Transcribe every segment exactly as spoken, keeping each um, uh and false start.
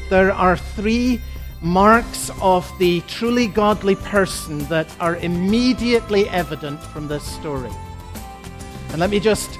there are three marks of the truly godly person that are immediately evident from this story. And let me just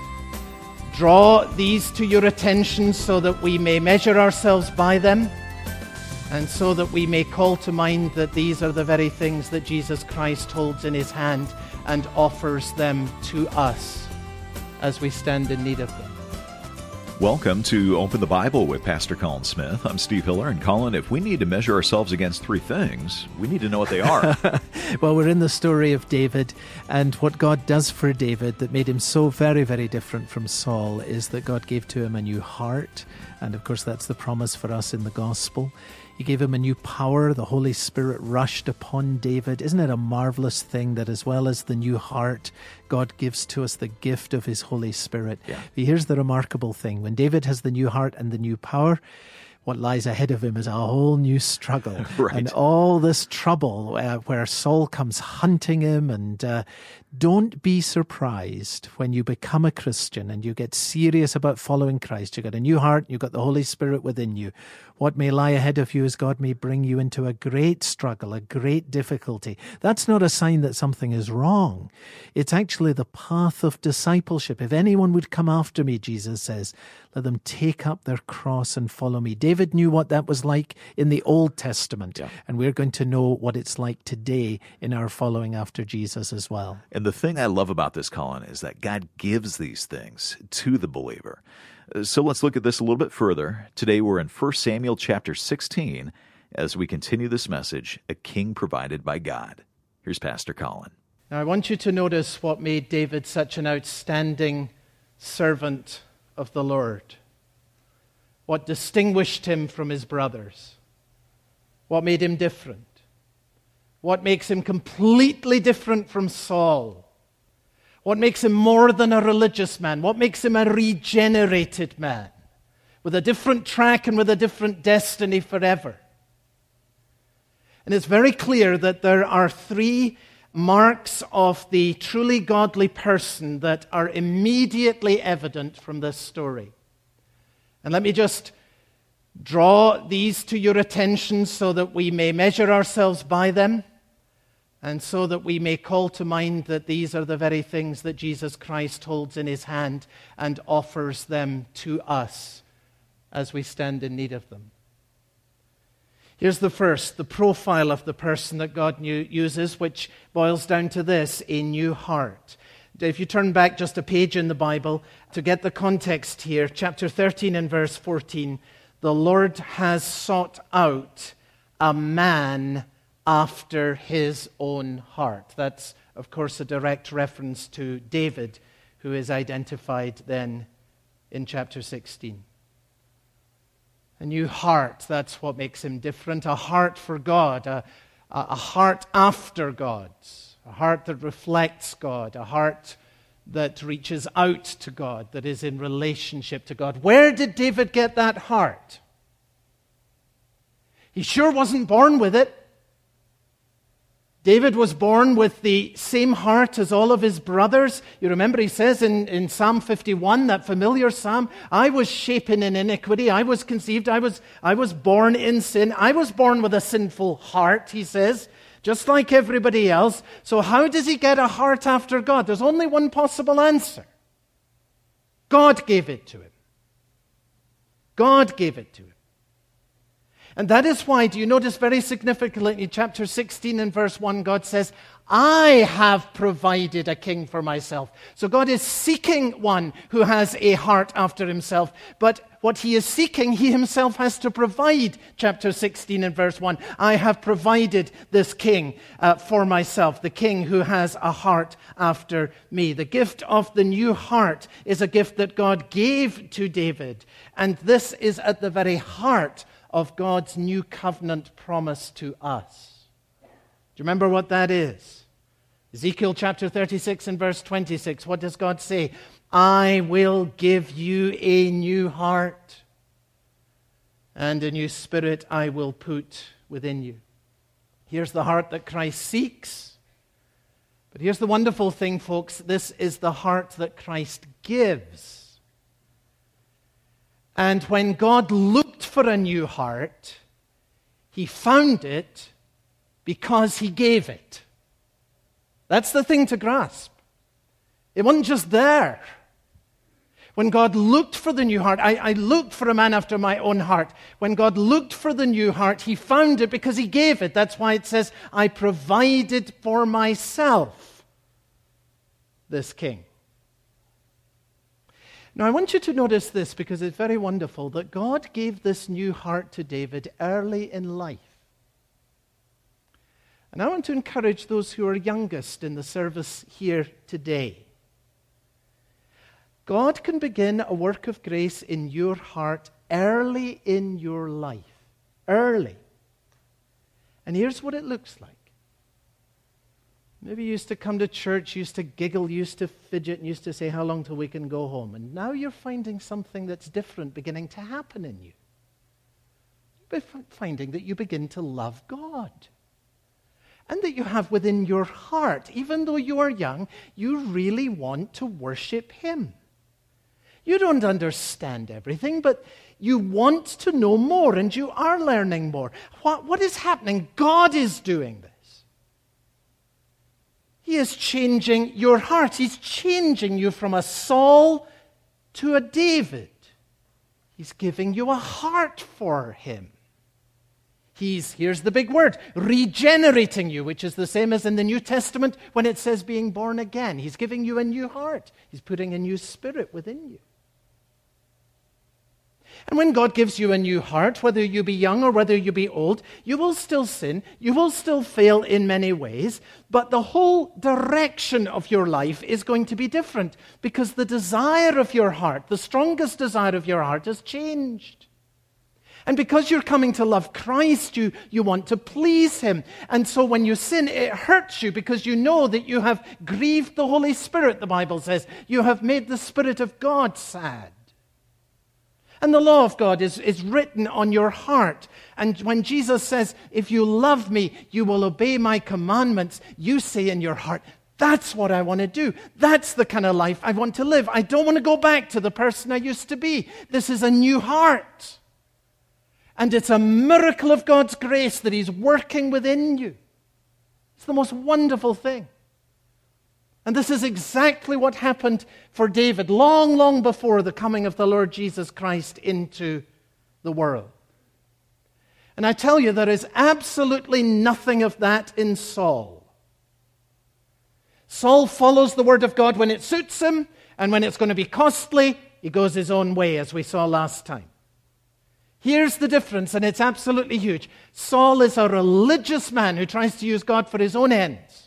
draw these to your attention so that we may measure ourselves by them, and so that we may call to mind that these are the very things that Jesus Christ holds in his hand and offers them to us as we stand in need of them. Welcome to Open the Bible with Pastor Colin Smith. I'm Steve Hiller, and Colin, if we need to measure ourselves against three things, we need to know what they are. Well, we're in the story of David, and what God does for David that made him so very, very different from Saul is that God gave to him a new heart, and of course that's the promise for us in the gospel. He gave him a new power. The Holy Spirit rushed upon David. Isn't it a marvelous thing that as well as the new heart, God gives to us the gift of his Holy Spirit? Yeah. Here's the remarkable thing. When David has the new heart and the new power, what lies ahead of him is a whole new struggle. Right. And all this trouble uh, where Saul comes hunting him. And uh, don't be surprised when you become a Christian and you get serious about following Christ. You got a new heart, you've got the Holy Spirit within you. What may lie ahead of you is God may bring you into a great struggle, a great difficulty. That's not a sign that something is wrong. It's actually the path of discipleship. If anyone would come after me, Jesus says, let them take up their cross and follow me. David knew what that was like in the Old Testament, yeah. And we're going to know what it's like today in our following after Jesus as well. And the thing I love about this, Colin, is that God gives these things to the believer. So let's look at this a little bit further. Today we're in First Samuel chapter sixteen as we continue this message, A King Provided by God. Here's Pastor Colin. Now I want you to notice what made David such an outstanding servant of the Lord. What distinguished him from his brothers. What made him different. What makes him completely different from Saul. What makes him more than a religious man? What makes him a regenerated man with a different track and with a different destiny forever? And it's very clear that there are three marks of the truly godly person that are immediately evident from this story. And let me just draw these to your attention so that we may measure ourselves by them, and so that we may call to mind that these are the very things that Jesus Christ holds in his hand and offers them to us as we stand in need of them. Here's the first, the profile of the person that God uses, which boils down to this, a new heart. If you turn back just a page in the Bible to get the context here, chapter thirteen and verse fourteen, the Lord has sought out a man after his own heart. That's, of course, a direct reference to David, who is identified then in chapter sixteen. A new heart, that's what makes him different. A heart for God, a, a heart after God, a heart that reflects God, a heart that reaches out to God, that is in relationship to God. Where did David get that heart? He sure wasn't born with it. David was born with the same heart as all of his brothers. You remember he says in, in Psalm fifty-one, that familiar psalm, I was shapen in iniquity, I was conceived, I was, I was born in sin, I was born with a sinful heart, he says, just like everybody else. So how does he get a heart after God? There's only one possible answer. God gave it to him. God gave it to him. And that is why, do you notice very significantly in chapter sixteen and verse one, God says, I have provided a king for myself. So God is seeking one who has a heart after himself. But what he is seeking, he himself has to provide. Chapter sixteen and verse one, I have provided this king uh, for myself, the king who has a heart after me. The gift of the new heart is a gift that God gave to David. And this is at the very heart of God's new covenant promise to us. Do you remember what that is? Ezekiel chapter thirty-six and verse twenty-six. What does God say? I will give you a new heart, and a new spirit I will put within you. Here's the heart that Christ seeks. But here's the wonderful thing, folks. This is the heart that Christ gives. And when God looked for a new heart. He found it because he gave it. That's the thing to grasp. It wasn't just there. When God looked for the new heart, I, I looked for a man after my own heart. When God looked for the new heart, he found it because he gave it. That's why it says, I provided for myself this king. Now, I want you to notice this because it's very wonderful that God gave this new heart to David early in life. And I want to encourage those who are youngest in the service here today. God can begin a work of grace in your heart early in your life. Early. And here's what it looks like. Maybe you used to come to church, used to giggle, used to fidget, and used to say, how long till we can go home? And now you're finding something that's different beginning to happen in you. You're finding that you begin to love God. And that you have within your heart, even though you are young, you really want to worship Him. You don't understand everything, but you want to know more, and you are learning more. What, what is happening? God is doing this. He is changing your heart. He's changing you from a Saul to a David. He's giving you a heart for Him. He's, here's the big word, regenerating you, which is the same as in the New Testament when it says being born again. He's giving you a new heart. He's putting a new spirit within you. And when God gives you a new heart, whether you be young or whether you be old, you will still sin, you will still fail in many ways, but the whole direction of your life is going to be different because the desire of your heart, the strongest desire of your heart has changed. And because you're coming to love Christ, you, you want to please Him. And so when you sin, it hurts you because you know that you have grieved the Holy Spirit, the Bible says. You have made the Spirit of God sad. And the law of God is, is written on your heart. And when Jesus says, if you love me, you will obey my commandments, you say in your heart, that's what I want to do. That's the kind of life I want to live. I don't want to go back to the person I used to be. This is a new heart. And it's a miracle of God's grace that He's working within you. It's the most wonderful thing. And this is exactly what happened for David long, long before the coming of the Lord Jesus Christ into the world. And I tell you, there is absolutely nothing of that in Saul. Saul follows the word of God when it suits him, and when it's going to be costly, he goes his own way, as we saw last time. Here's the difference, and it's absolutely huge. Saul is a religious man who tries to use God for his own ends.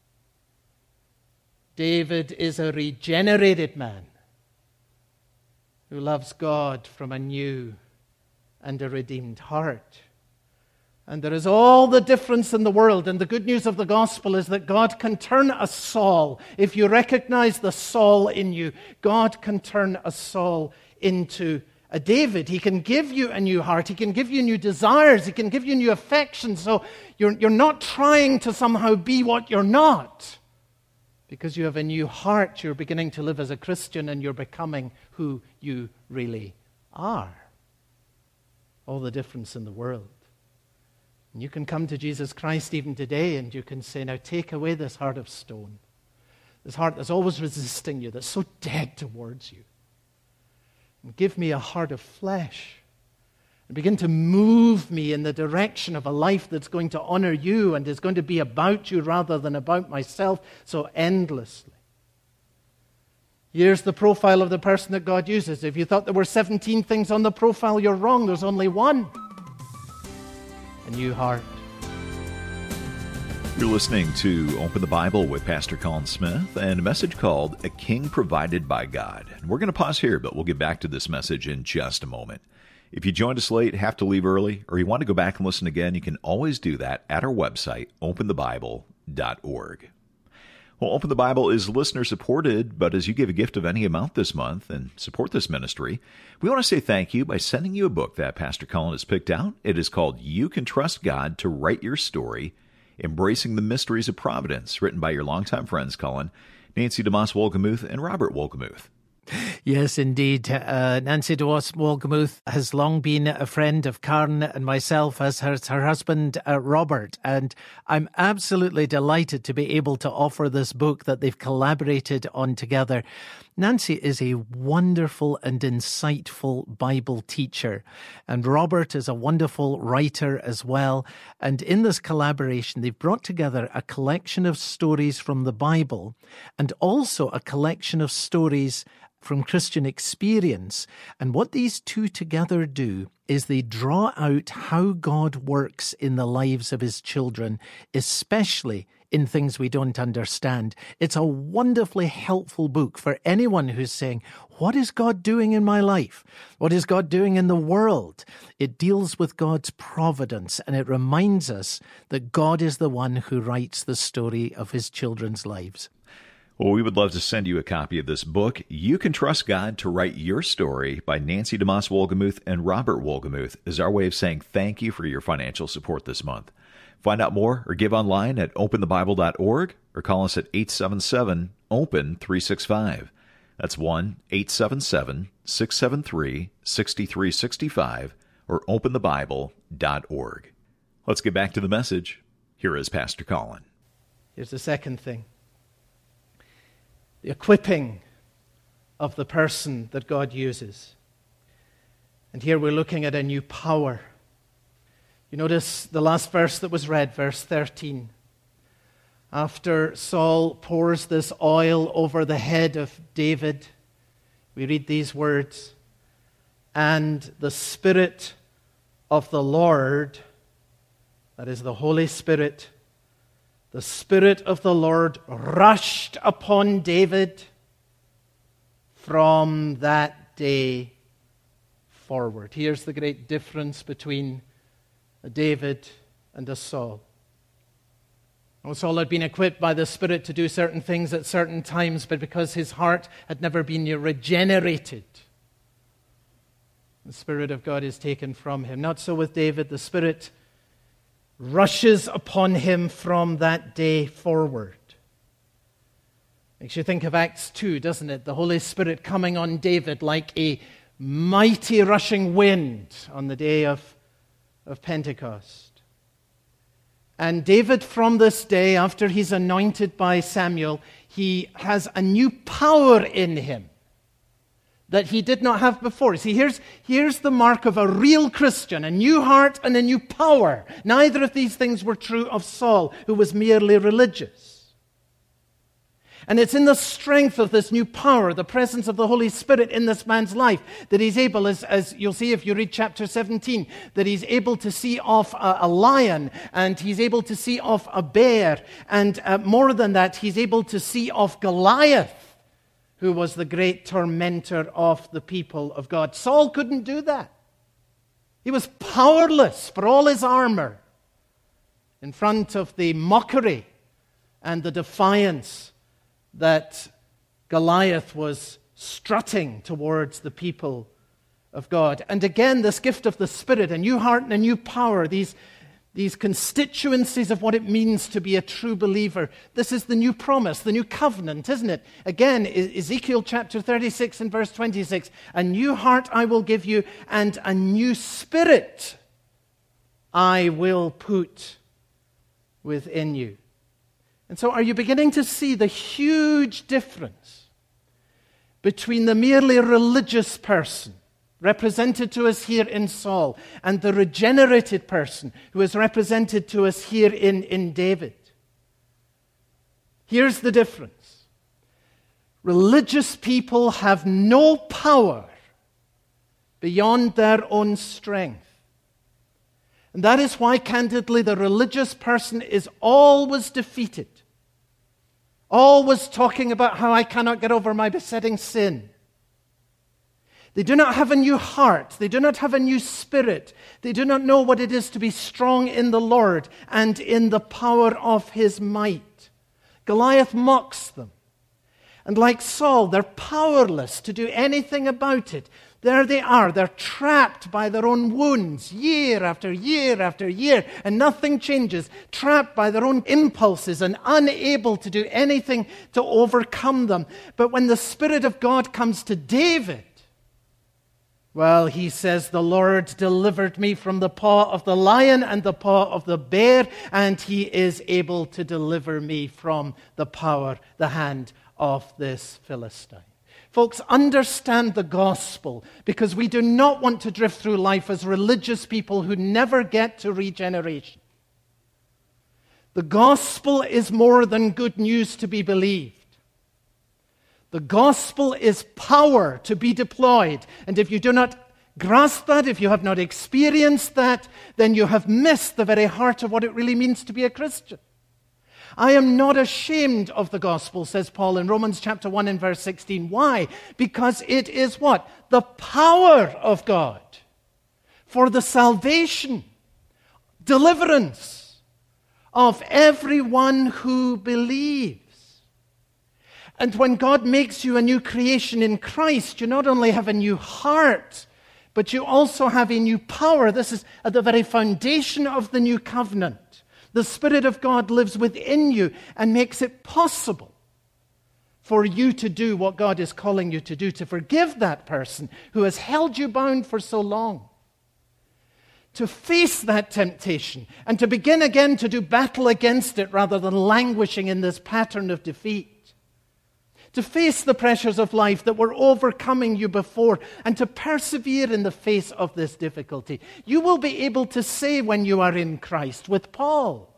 David is a regenerated man who loves God from a new and a redeemed heart. And there is all the difference in the world. And the good news of the gospel is that God can turn a Saul. If you recognize the Saul in you, God can turn a Saul into a David. He can give you a new heart. He can give you new desires. He can give you new affections. So you're, you're not trying to somehow be what you're not. Because you have a new heart, you're beginning to live as a Christian and you're becoming who you really are. All the difference in the world. And you can come to Jesus Christ even today and you can say, now take away this heart of stone. This heart that's always resisting you, that's so dead towards you. And give me a heart of flesh. And begin to move me in the direction of a life that's going to honor you and is going to be about you rather than about myself so endlessly. Here's the profile of the person that God uses. If you thought there were seventeen things on the profile, you're wrong. There's only one. A new heart. You're listening to Open the Bible with Pastor Colin Smith and a message called A King Provided by God. And we're going to pause here, but we'll get back to this message in just a moment. If you joined us late, have to leave early, or you want to go back and listen again, you can always do that at our website, open the bible dot org. Well, Open the Bible is listener-supported, but as you give a gift of any amount this month and support this ministry, we want to say thank you by sending you a book that Pastor Colin has picked out. It is called You Can Trust God to Write Your Story, Embracing the Mysteries of Providence, written by your longtime friends, Colin, Nancy DeMoss Wolgemuth, and Robert Wolgemuth. Yes, indeed. Uh, Nancy DeWass Wolgemuth has long been a friend of Karen and myself, as her, her husband, uh, Robert. And I'm absolutely delighted to be able to offer this book that they've collaborated on together. Nancy is a wonderful and insightful Bible teacher, and Robert is a wonderful writer as well. And in this collaboration, they've brought together a collection of stories from the Bible and also a collection of stories from Christian experience. And what these two together do is they draw out how God works in the lives of his children, especially in things we don't understand. It's a wonderfully helpful book for anyone who's saying, what is God doing in my life? What is God doing in the world? It deals with God's providence, and it reminds us that God is the one who writes the story of his children's lives. Well, we would love to send you a copy of this book, You Can Trust God to Write Your Story, by Nancy DeMoss Wolgemuth and Robert Wolgemuth, is our way of saying thank you for your financial support this month. Find out more or give online at open the bible dot org or call us at eight seven seven, open three six five. That's one eight seven seven, six seven three, six three six five or open the bible dot org. Let's get back to the message. Here is Pastor Colin. Here's the second thing. The equipping of the person that God uses. And here we're looking at a new power. You notice the last verse that was read, verse thirteen. After Saul pours this oil over the head of David, we read these words, and the Spirit of the Lord, that is the Holy Spirit, the Spirit of the Lord rushed upon David from that day forward. Here's the great difference between a David and a Saul. Well, Saul had been equipped by the Spirit to do certain things at certain times, but because his heart had never been regenerated, the Spirit of God is taken from him. Not so with David. The Spirit rushes upon him from that day forward. Makes you think of Acts two, doesn't it? The Holy Spirit coming on David like a mighty rushing wind on the day of, of Pentecost. And David, from this day, after he's anointed by Samuel, he has a new power in him that he did not have before. See, here's, here's the mark of a real Christian, a new heart and a new power. Neither of these things were true of Saul, who was merely religious. And it's in the strength of this new power, the presence of the Holy Spirit in this man's life, that he's able, as, as you'll see if you read chapter seventeen, that he's able to see off a, a lion, and he's able to see off a bear, and uh, more than that, he's able to see off Goliath, who was the great tormentor of the people of God. Saul couldn't do that. He was powerless for all his armor in front of the mockery and the defiance that Goliath was strutting towards the people of God. And again, this gift of the Spirit, a new heart and a new power, these These constituencies of what it means to be a true believer. This is the new promise, the new covenant, isn't it? Again, Ezekiel chapter thirty-six and verse twenty-six. A new heart I will give you, and a new spirit I will put within you. And so are you beginning to see the huge difference between the merely religious person, represented to us here in Saul, and the regenerated person who is represented to us here in, in David? Here's the difference. Religious people have no power beyond their own strength. And that is why, candidly, the religious person is always defeated. Always talking about how I cannot get over my besetting sin. They do not have a new heart. They do not have a new spirit. They do not know what it is to be strong in the Lord and in the power of his might. Goliath mocks them. And like Saul, they're powerless to do anything about it. There they are. They're trapped by their own wounds year after year after year, and nothing changes. Trapped by their own impulses and unable to do anything to overcome them. But when the Spirit of God comes to David, well, he says, the Lord delivered me from the paw of the lion and the paw of the bear, and he is able to deliver me from the power, the hand of this Philistine. Folks, understand the gospel, because we do not want to drift through life as religious people who never get to regeneration. The gospel is more than good news to be believed. The gospel is power to be deployed. And if you do not grasp that, if you have not experienced that, then you have missed the very heart of what it really means to be a Christian. I am not ashamed of the gospel, says Paul in Romans chapter one and verse sixteen. Why? Because it is what? The power of God for the salvation, deliverance of everyone who believes. And when God makes you a new creation in Christ, you not only have a new heart, but you also have a new power. This is at the very foundation of the new covenant. The Spirit of God lives within you and makes it possible for you to do what God is calling you to do, to forgive that person who has held you bound for so long, to face that temptation and to begin again to do battle against it rather than languishing in this pattern of defeat, to face the pressures of life that were overcoming you before and to persevere in the face of this difficulty. You will be able to say when you are in Christ with Paul,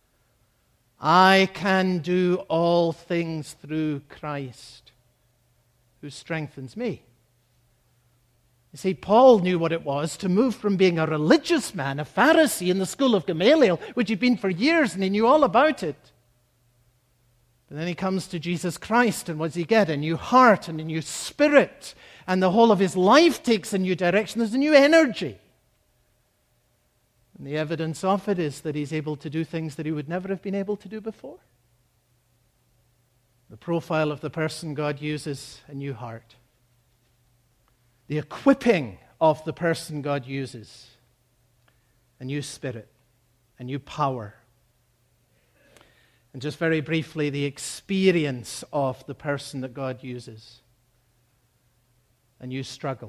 I can do all things through Christ who strengthens me. You see, Paul knew what it was to move from being a religious man, a Pharisee in the school of Gamaliel, which he'd been for years and he knew all about it. And then he comes to Jesus Christ, and what does he get? A new heart and a new spirit, and the whole of his life takes a new direction. There's a new energy. And the evidence of it is that he's able to do things that he would never have been able to do before. The profile of the person God uses, a new heart. The equipping of the person God uses, a new spirit, a new power. And just very briefly, the experience of the person that God uses. A new struggle.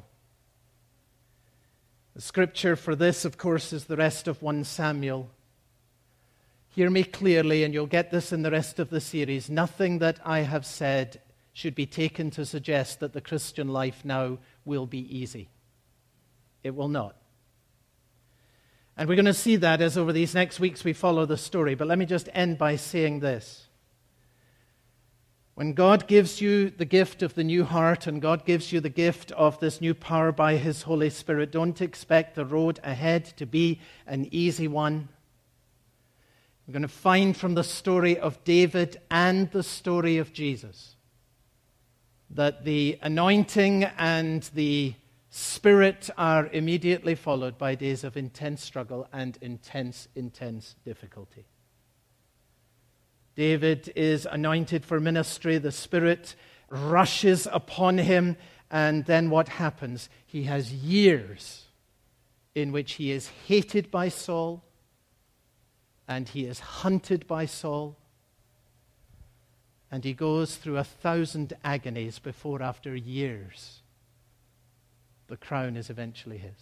The scripture for this, of course, is the rest of First Samuel. Hear me clearly, and you'll get this in the rest of the series. Nothing that I have said should be taken to suggest that the Christian life now will be easy. It will not. And we're going to see that as over these next weeks we follow the story. But let me just end by saying this. When God gives you the gift of the new heart and God gives you the gift of this new power by His Holy Spirit, don't expect the road ahead to be an easy one. We're going to find from the story of David and the story of Jesus that the anointing and the Spirit are immediately followed by days of intense struggle and intense, intense difficulty. David is anointed for ministry. The Spirit rushes upon him. And then what happens? He has years in which he is hated by Saul and he is hunted by Saul. And he goes through a thousand agonies before, after years, the crown is eventually his.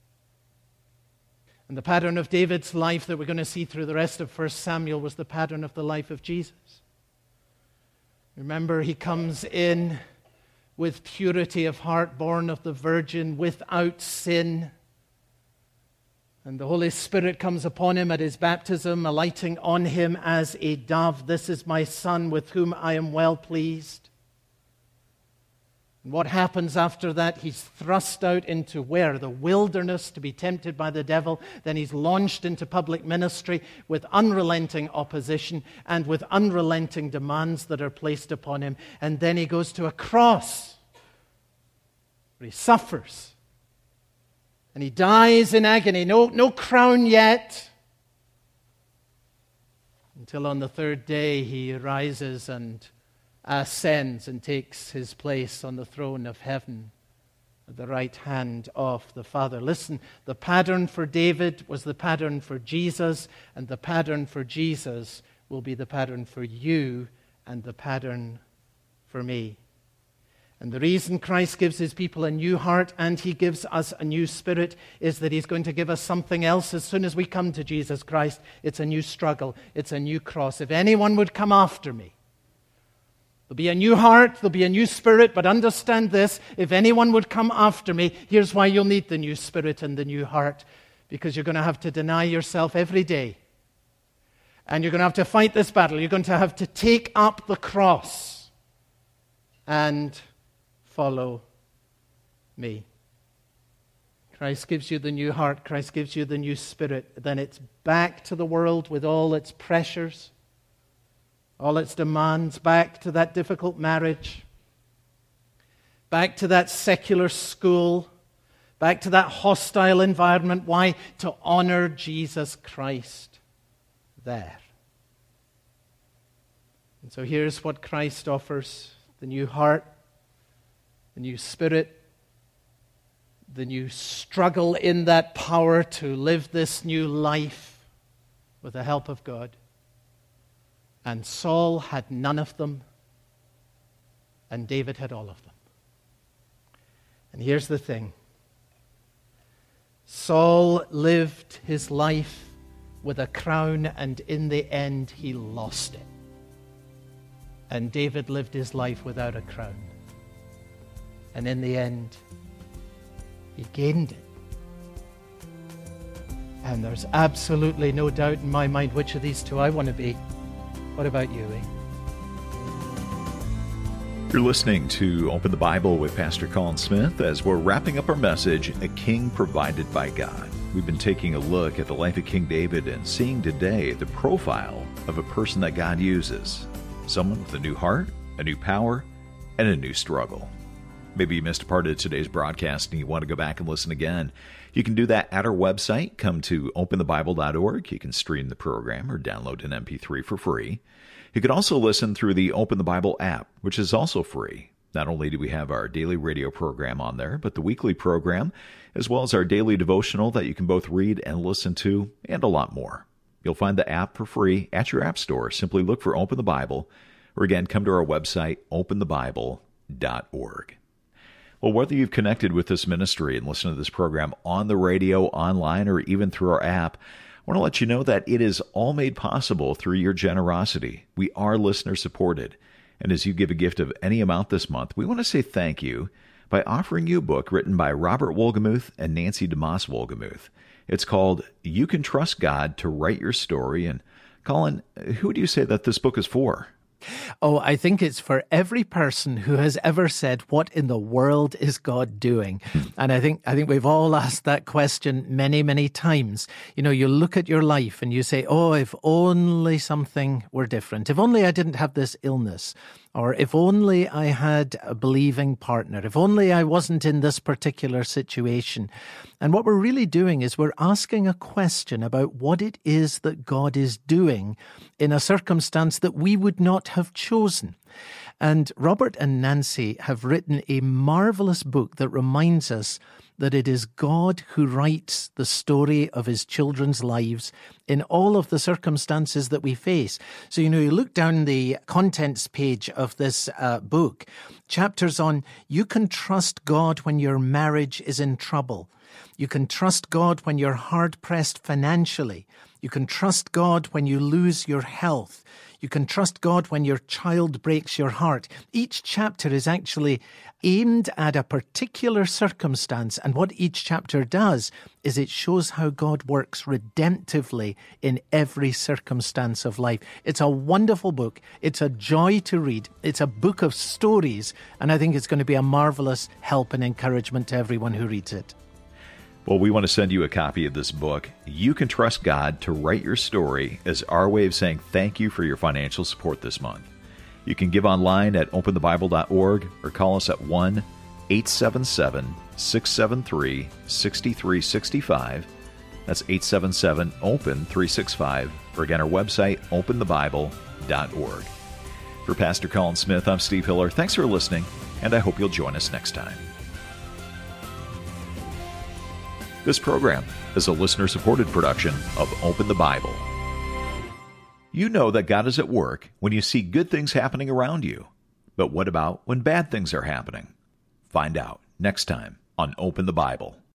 And the pattern of David's life that we're going to see through the rest of First Samuel was the pattern of the life of Jesus. Remember, he comes in with purity of heart, born of the Virgin, without sin. And the Holy Spirit comes upon him at his baptism, alighting on him as a dove. This is my Son with whom I am well pleased. And what happens after that? He's thrust out into where? The wilderness to be tempted by the devil. Then he's launched into public ministry with unrelenting opposition and with unrelenting demands that are placed upon him. And then he goes to a cross where he suffers. And he dies in agony. No, no crown yet. Until on the third day he rises and ascends and takes his place on the throne of heaven at the right hand of the Father. Listen, the pattern for David was the pattern for Jesus, and the pattern for Jesus will be the pattern for you and the pattern for me. And the reason Christ gives his people a new heart and he gives us a new spirit is that he's going to give us something else as soon as we come to Jesus Christ. It's a new struggle. It's a new cross. If anyone would come after me, there'll be a new heart, there'll be a new spirit, but understand this, if anyone would come after me, here's why you'll need the new spirit and the new heart, because you're going to have to deny yourself every day. And you're going to have to fight this battle. You're going to have to take up the cross and follow me. Christ gives you the new heart, Christ gives you the new spirit, then it's back to the world with all its pressures, all its demands, back to that difficult marriage, back to that secular school, back to that hostile environment. Why? To honor Jesus Christ there. And so here's what Christ offers: the new heart, the new spirit, the new struggle in that power to live this new life with the help of God. And Saul had none of them, and David had all of them. And here's the thing. Saul lived his life with a crown, and in the end he lost it. And David lived his life without a crown. And in the end, he gained it. And there's absolutely no doubt in my mind which of these two I want to be. What about you, eh? You're listening to Open the Bible with Pastor Colin Smith as we're wrapping up our message, A King Provided by God. We've been taking a look at the life of King David and seeing today the profile of a person that God uses. Someone with a new heart, a new power, and a new struggle. Maybe you missed a part of today's broadcast and you want to go back and listen again. You can do that at our website. Come to open the bible dot org. You can stream the program or download an M P three for free. You can also listen through the Open the Bible app, which is also free. Not only do we have our daily radio program on there, but the weekly program, as well as our daily devotional that you can both read and listen to, and a lot more. You'll find the app for free at your app store. Simply look for Open the Bible, or again, come to our website, open the bible dot org. Well, whether you've connected with this ministry and listened to this program on the radio, online, or even through our app, I want to let you know that it is all made possible through your generosity. We are listener-supported. And as you give a gift of any amount this month, we want to say thank you by offering you a book written by Robert Wolgemuth and Nancy DeMoss Wolgemuth. It's called You Can Trust God to Write Your Story. And Colin, who do you say that this book is for? Oh, I think it's for every person who has ever said, what in the world is God doing? And I think I think we've all asked that question many, many times. You know, you look at your life and you say, oh, if only something were different. If only I didn't have this illness. Or if only I had a believing partner. If only I wasn't in this particular situation. And what we're really doing is we're asking a question about what it is that God is doing in a circumstance that we would not have chosen. And Robert and Nancy have written a marvelous book that reminds us that it is God who writes the story of his children's lives in all of the circumstances that we face. So, you know, you look down the contents page of this uh, book, chapters on you can trust God when your marriage is in trouble. You can trust God when you're hard-pressed financially. You can trust God when you lose your health. You can trust God when your child breaks your heart. Each chapter is actually aimed at a particular circumstance, and what each chapter does is it shows how God works redemptively in every circumstance of life. It's a wonderful book. It's a joy to read. It's a book of stories, and I think it's going to be a marvelous help and encouragement to everyone who reads it. Well, we want to send you a copy of this book, You Can Trust God to Write Your Story, as our way of saying thank you for your financial support this month. You can give online at open the bible dot org or call us at one eight seven seven, six seven three, six three six five. That's eight seven seven, open three six five. Or again, our website, open the bible dot org. For Pastor Colin Smith, I'm Steve Hiller. Thanks for listening, and I hope you'll join us next time. This program is a listener-supported production of Open the Bible. You know that God is at work when you see good things happening around you. But what about when bad things are happening? Find out next time on Open the Bible.